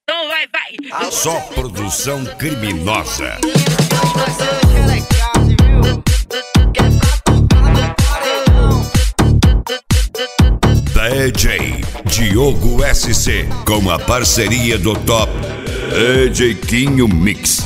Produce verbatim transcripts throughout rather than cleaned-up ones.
Então vai, vai. Só produção criminosa. D J Diogo S C com a parceria do top D J Quinho Mix.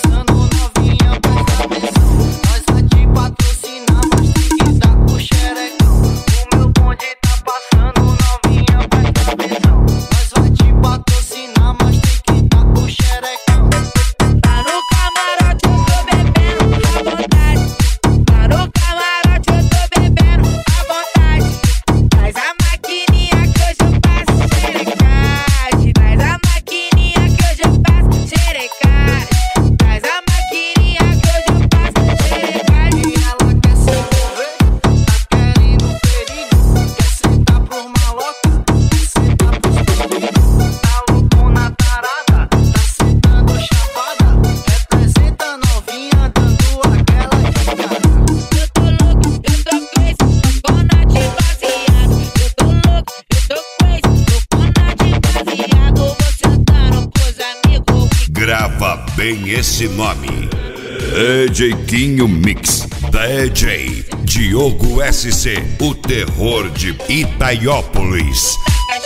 Grava bem esse nome: D J Quinho Mix. D J Diogo S C, o terror de Itaiópolis.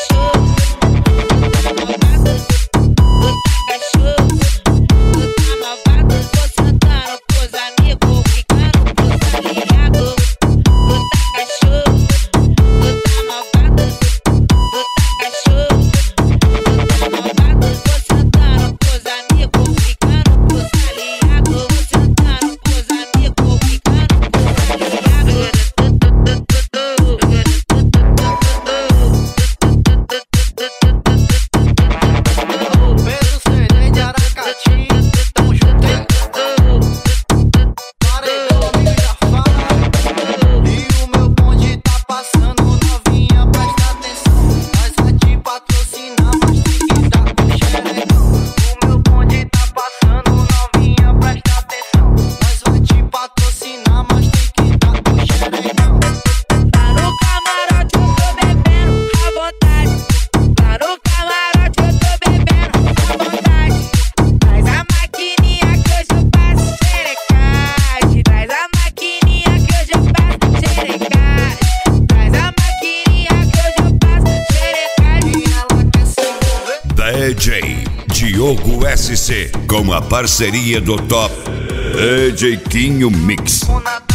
D J Diogo S C com a parceria do top D J Quinho Mix.